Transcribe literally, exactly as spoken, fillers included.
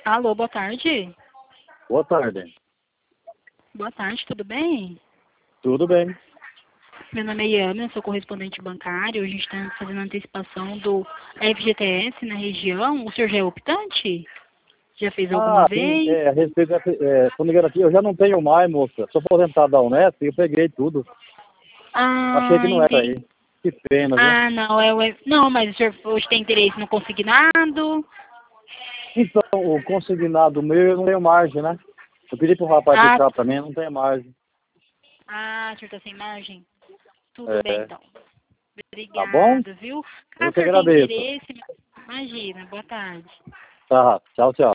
Alô, boa tarde. Boa tarde. Boa tarde, tudo bem? Tudo bem. Meu nome é Iana, eu sou correspondente bancário. A gente está fazendo antecipação do F G T S na região. O senhor já é optante? Já fez alguma Ah, sim, vez? é, a respeito da, é, tô ligando aqui, eu já não tenho mais, moça. Sou aposentado da Unesp e eu peguei tudo. Achei que Ah, não era aí. entendi. Que pena, viu? Ah, não, é o F- não, mas o senhor hoje tem interesse no consignado? Então, o consignado meu eu não tenho margem, né? Eu pedi pro rapaz Ah, buscar pra mim, não tem margem. ah, o senhor está sem margem? Tudo bem, É, então. tá bom? Obrigada, viu? Eu Caso o que senhor tenha agradeço. interesse, imagina, boa tarde. Tá, tchau, tchau.